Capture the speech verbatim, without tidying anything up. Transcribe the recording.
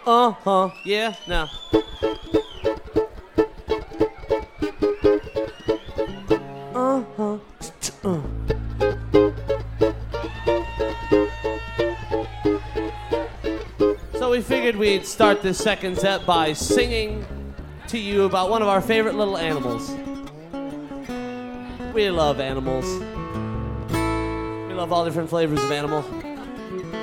Uh-huh. Yeah? No. Uh-huh. Uh. So we figured we'd start this second set by singing to you about one of our favorite little animals. We love animals. We love all different flavors of animal.